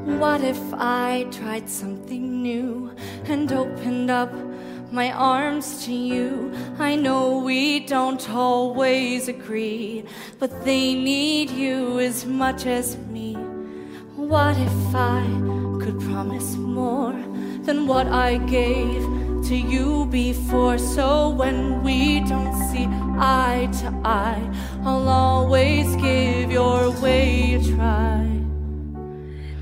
What if I tried something new and opened up my arms to you? I know we don't always agree, but they need you as much as me. What if I could promise more than what I gave to you before? So when we don't see eye to eye, I'll always give your way a try.